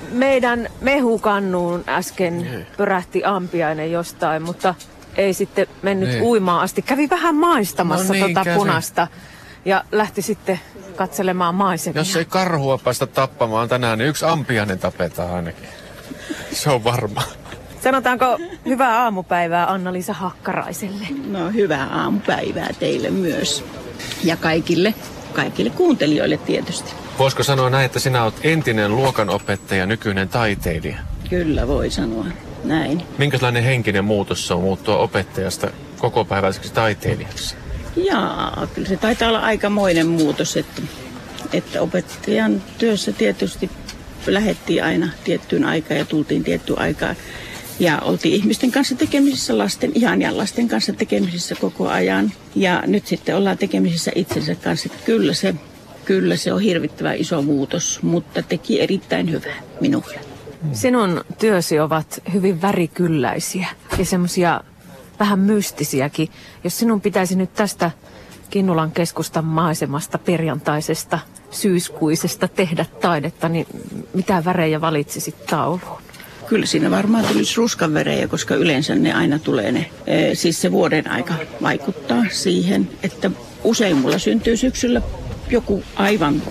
meidän mehukannuun äsken pörähti ampiainen jostain, mutta ei sitten mennyt uimaan asti. Kävi vähän maistamassa punasta ja lähti sitten katselemaan maisemia. Jos ei karhua päästä tappamaan tänään, niin yksi ampiainen tapetaan ainakin. Se on varma. Sanotaanko hyvää aamupäivää Anna-Liisa Hakkaraiselle? No hyvää aamupäivää teille myös. Ja kaikille kuuntelijoille tietysti. Voisiko sanoa näin, että sinä olet entinen luokanopettaja, nykyinen taiteilija? Kyllä voi sanoa näin. Minkälainen henkinen muutos se on muuttua opettajasta kokopäiväiseksi taiteilijaksi? Jaa, kyllä se taitaa olla aikamoinen muutos, että opettajan työssä tietysti lähdettiin aina tiettyyn aikaan ja tultiin tiettyyn aikaan. Ja oltiin ihmisten kanssa tekemisissä, ihan lasten kanssa tekemisissä koko ajan. Ja nyt sitten ollaan tekemisissä itsensä kanssa. Kyllä se on hirvittävän iso muutos, mutta teki erittäin hyvää minulle. Sinun työsi ovat hyvin värikylläisiä ja semmoisia vähän mystisiäkin. Jos sinun pitäisi nyt tästä Kinnulan keskustan maisemasta perjantaisesta syyskuisesta tehdä taidetta, niin mitä värejä valitsisit tauluun? Kyllä siinä varmaan tulisi ruskanvärejä, koska yleensä ne aina tulee siis se vuoden aika vaikuttaa siihen, että usein mulla syntyy syksyllä joku aivan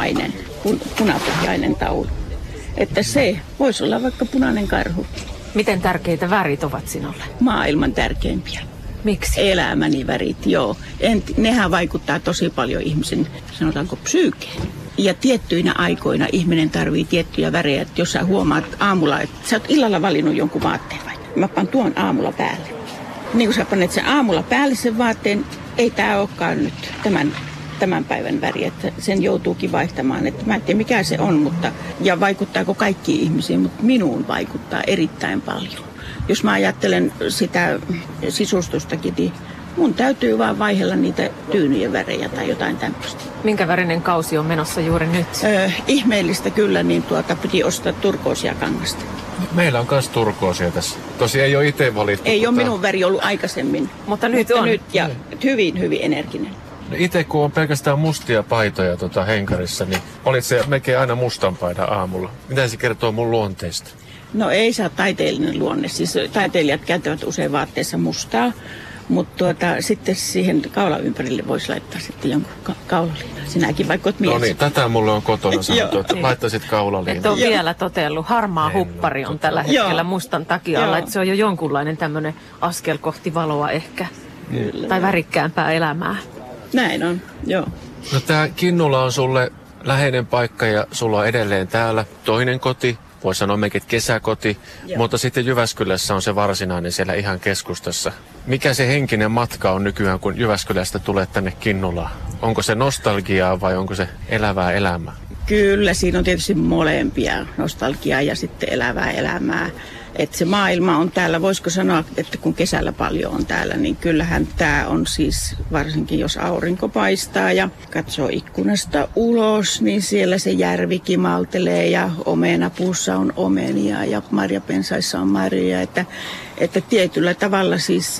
punapohjainen taulu. Että se voisi olla vaikka punainen karhu. Miten tärkeitä värit ovat sinulle? Maailman tärkeimpiä. Miksi? Elämäni värit, joo. Nehän vaikuttaa tosi paljon ihmisen, sanotaanko, psyykeen. Ja tiettyinä aikoina ihminen tarvitsee tiettyjä värejä. Että jos sä huomaat aamulla, että sä oot illalla valinnut jonkun vaatteen vai. Mä panen tuon aamulla päälle. Niin kun sä panet sen aamulla päälle sen vaatteen, ei tää olekaan nyt tämän päivän väri, että sen joutuukin vaihtamaan. Että mä en tiedä mikä se on, ja vaikuttaako kaikkiin ihmisiin, mutta minuun vaikuttaa erittäin paljon. Jos mä ajattelen sitä sisustustakin, niin mun täytyy vaan vaihella niitä tyynyjen värejä tai jotain tämmöistä. Minkä värinen kausi on menossa juuri nyt? Ihmeellistä kyllä, niin piti ostaa turkoosia kangasta. Meillä on myös turkoosia tässä. Tosi ei ole itse valittu. Ei ole minun väri ollut aikaisemmin. Mutta nyt on. Nyt, ja hyvin, hyvin energinen. Itse kun on pelkästään mustia paitoja henkarissa, niin olit se melkein aina mustan paidan aamulla. Mitä se kertoo mun luonteesta? No ei saa taiteellinen luonne. Siis taiteilijat käyttävät usein vaatteessa mustaa, mutta sitten siihen kaulan ympärille voisi laittaa sitten jonkun kaulaliinan. Sinäkin vaikka olet mies. No niin, tätä mulle on kotona sanottu, että laittaisit kaulaliinan. Et ole vielä totellut. Harmaa huppari on tällä hetkellä mustan takia alla. Että se on jo jonkunlainen tämmöinen askel kohti valoa ehkä. Kyllä. Tai värikkäämpää elämää. Näin on, joo. No tää Kinnula on sulle läheinen paikka ja sulla on edelleen täällä toinen koti. Voisi sanoa mekin kesäkoti, mutta sitten Jyväskylässä on se varsinainen siellä ihan keskustassa. Mikä se henkinen matka on nykyään, kun Jyväskylästä tulee tänne Kinnulaan? Onko se nostalgiaa vai onko se elävää elämää? Kyllä, siinä on tietysti molempia, nostalgiaa ja sitten elävää elämää. Että se maailma on täällä, voisiko sanoa, että kun kesällä paljon on täällä, niin kyllähän tämä on siis, varsinkin jos aurinko paistaa ja katsoo ikkunasta ulos, niin siellä se järvi kimaltelee ja omenapuussa on omenia ja marjapensaissa on marjoja. Että tietyllä tavalla siis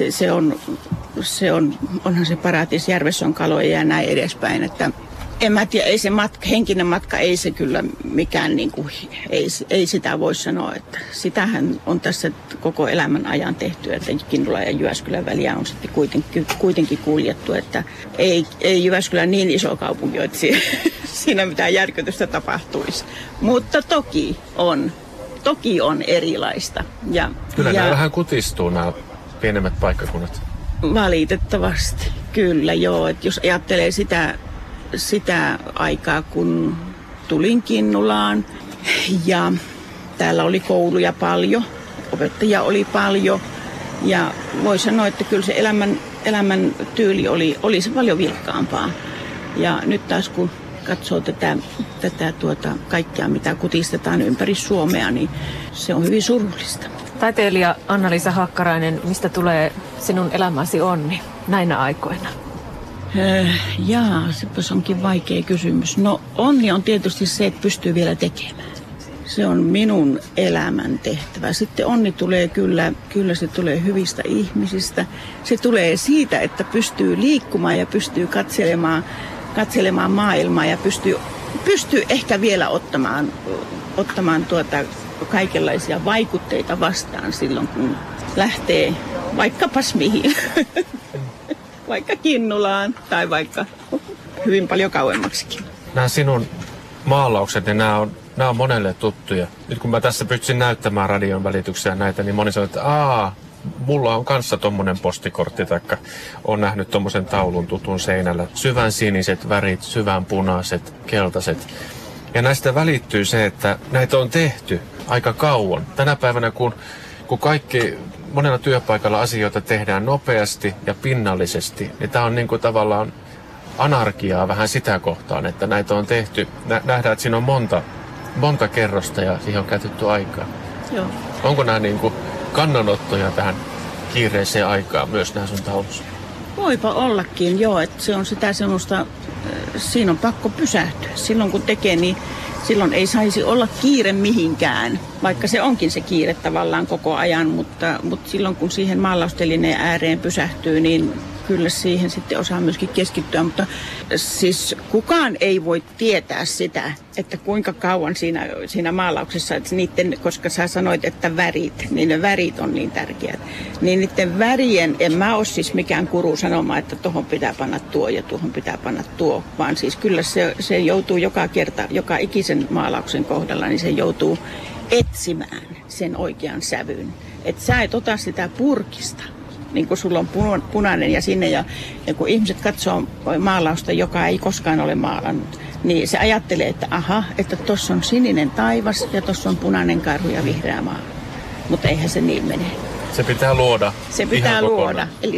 onhan se paratiis, järvessä on kaloja ja näin edespäin, että en mä tiedä, ei se henkinen matka, ei se kyllä mikään, ei sitä voi sanoa, että sitähän on tässä koko elämän ajan tehty, että Kinnula ja Jyväskylän väliä on sitten kuitenkin kuljettu, että ei Jyväskylä niin iso kaupunki, että siinä mitään järkytystä tapahtuisi, mutta toki on erilaista. Kyllä nämä vähän kutistuu nämä pienemmät paikkakunnat. Valitettavasti, kyllä joo, että jos ajattelee sitä aikaa, kun tulin Kinnulaan ja täällä oli kouluja paljon, opettajia oli paljon ja voi sanoa, että kyllä se elämän tyyli oli se paljon vilkkaampaa. Ja nyt taas kun katsoo tätä kaikkea, mitä kutistetaan ympäri Suomea, niin se on hyvin surullista. Taiteilija Anna-Liisa Hakkarainen, mistä tulee sinun elämäsi onni näinä aikoina? Sepäs onkin vaikea kysymys. No onni on tietysti se, että pystyy vielä tekemään. Se on minun elämän tehtävä. Sitten onni tulee kyllä se tulee hyvistä ihmisistä. Se tulee siitä, että pystyy liikkumaan ja pystyy katselemaan maailmaa ja pystyy ehkä vielä ottamaan ottamaan kaikenlaisia vaikutteita vastaan silloin, kun lähtee vaikkapas mihin. Vaikka Kinnulaan tai vaikka hyvin paljon kauemmaksikin. Nämä sinun maalaukset, niin nämä on monelle tuttuja. Nyt kun mä tässä pystyn näyttämään radion välityksiä näitä, niin moni sanoo, että mulla on kanssa tommonen postikortti, taikka on nähnyt tommosen taulun tutun seinällä. Syvän siniset värit, syvän punaiset, keltaiset. Ja näistä välittyy se, että näitä on tehty aika kauan. Tänä päivänä, kun kaikki monella työpaikalla asioita tehdään nopeasti ja pinnallisesti, niin tämä on niin kuin tavallaan anarkiaa vähän sitä kohtaan, että näitä on tehty. Nähdään, että siinä on monta kerrosta ja siihen on käytetty aikaa. Joo. Onko nämä niin kuin kannanottoja tähän kiireiseen aikaan myös nämä sun taulussa? Voipa ollakin, joo, että se on sitä semmoista, siinä on pakko pysähtyä. Silloin kun tekee, niin silloin ei saisi olla kiire mihinkään, vaikka se onkin se kiire tavallaan koko ajan, mutta silloin kun siihen maalaustelineen ääreen pysähtyy, niin kyllä siihen sitten osaa myöskin keskittyä, mutta siis kukaan ei voi tietää sitä, että kuinka kauan siinä maalauksessa, että koska sä sanoit, että värit, niin ne värit on niin tärkeät, niin niiden värien, en mä ole siis mikään kuru sanomaan, että tuohon pitää panna tuo ja tuohon pitää panna tuo, vaan siis kyllä se joutuu joka kerta, joka ikisen maalauksen kohdalla, niin se joutuu etsimään sen oikean sävyn. Että sä et ota sitä purkista. Niin kun sulla on punainen ja sinne ja kun ihmiset katsoo maalausta, joka ei koskaan ole maalannut, niin se ajattelee, että että tuossa on sininen taivas ja tuossa on punainen karhu ja vihreä maa. Mutta eihän se niin mene. Se pitää luoda. Se pitää luoda. Eli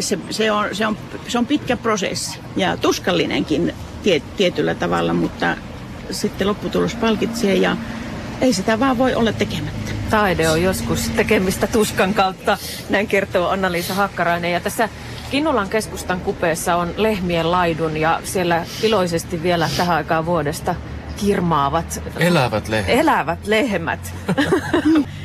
se on pitkä prosessi ja tuskallinenkin tietyllä tavalla, mutta sitten lopputulos palkitsee ja ei sitä vaan voi olla tekemättä. Taide on joskus tekemistä tuskan kautta, näin kertoo Anna-Liisa Hakkarainen. Ja tässä Kinnulan keskustan kupeessa on lehmien laidun ja siellä iloisesti vielä tähän aikaan vuodesta kirmaavat elävät lehmät. Elävät lehmät.